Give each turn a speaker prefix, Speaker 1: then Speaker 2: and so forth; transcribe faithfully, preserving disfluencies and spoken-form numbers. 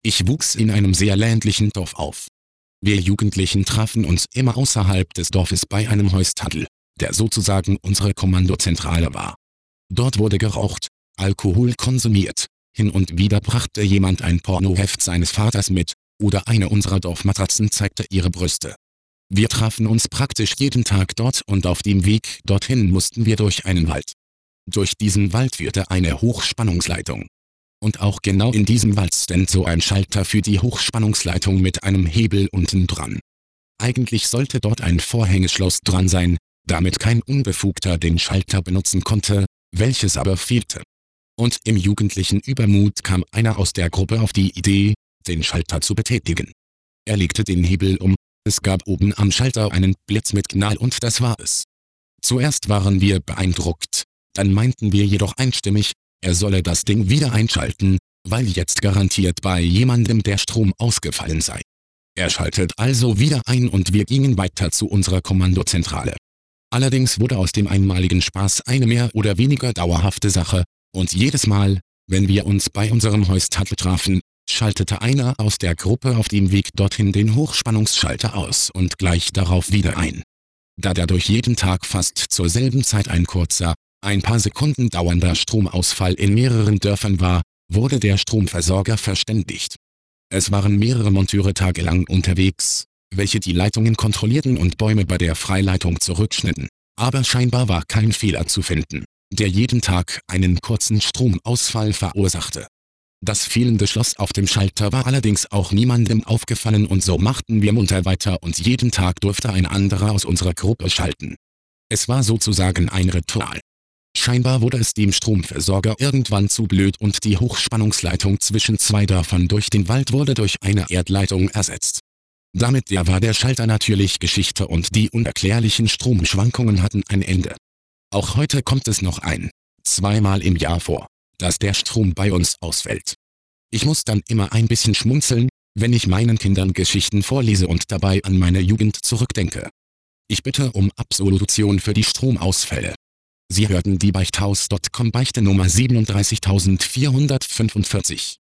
Speaker 1: Ich wuchs in einem sehr ländlichen Dorf auf. Wir Jugendlichen trafen uns immer außerhalb des Dorfes bei einem Heustadel, der sozusagen unsere Kommandozentrale war. Dort wurde geraucht, Alkohol konsumiert, hin und wieder brachte jemand ein Pornoheft seines Vaters mit, oder eine unserer Dorfmatratzen zeigte ihre Brüste. Wir trafen uns praktisch jeden Tag dort und auf dem Weg dorthin mussten wir durch einen Wald. Durch diesen Wald führte eine Hochspannungsleitung. Und auch genau in diesem Wald stand so ein Schalter für die Hochspannungsleitung mit einem Hebel unten dran. Eigentlich sollte dort ein Vorhängeschloss dran sein, damit kein Unbefugter den Schalter benutzen konnte, welches aber fehlte. Und im jugendlichen Übermut kam einer aus der Gruppe auf die Idee, den Schalter zu betätigen. Er legte den Hebel um, es gab oben am Schalter einen Blitz mit Knall und das war es. Zuerst waren wir beeindruckt, dann meinten wir jedoch einstimmig, er solle das Ding wieder einschalten, weil jetzt garantiert bei jemandem der Strom ausgefallen sei. Er schaltet also wieder ein und wir gingen weiter zu unserer Kommandozentrale. Allerdings wurde aus dem einmaligen Spaß eine mehr oder weniger dauerhafte Sache, und jedes Mal, wenn wir uns bei unserem Heustadel trafen, schaltete einer aus der Gruppe auf dem Weg dorthin den Hochspannungsschalter aus und gleich darauf wieder ein. Da dadurch jeden Tag fast zur selben Zeit ein kurzer, ein paar Sekunden dauernder Stromausfall in mehreren Dörfern war, wurde der Stromversorger verständigt. Es waren mehrere Monteure tagelang unterwegs, welche die Leitungen kontrollierten und Bäume bei der Freileitung zurückschnitten, aber scheinbar war kein Fehler zu finden, der jeden Tag einen kurzen Stromausfall verursachte. Das fehlende Schloss auf dem Schalter war allerdings auch niemandem aufgefallen und so machten wir munter weiter und jeden Tag durfte ein anderer aus unserer Gruppe schalten. Es war sozusagen ein Ritual. Scheinbar wurde es dem Stromversorger irgendwann zu blöd und die Hochspannungsleitung zwischen zwei Dörfern durch den Wald wurde durch eine Erdleitung ersetzt. Damit der war der Schalter natürlich Geschichte und die unerklärlichen Stromschwankungen hatten ein Ende. Auch heute kommt es noch ein, zweimal im Jahr vor, dass der Strom bei uns ausfällt. Ich muss dann immer ein bisschen schmunzeln, wenn ich meinen Kindern Geschichten vorlese und dabei an meine Jugend zurückdenke. Ich bitte um Absolution für die Stromausfälle. Sie hörten die Beichthaus Punkt com Beichte Nummer siebenunddreißigtausendvierhundertfünfundvierzig.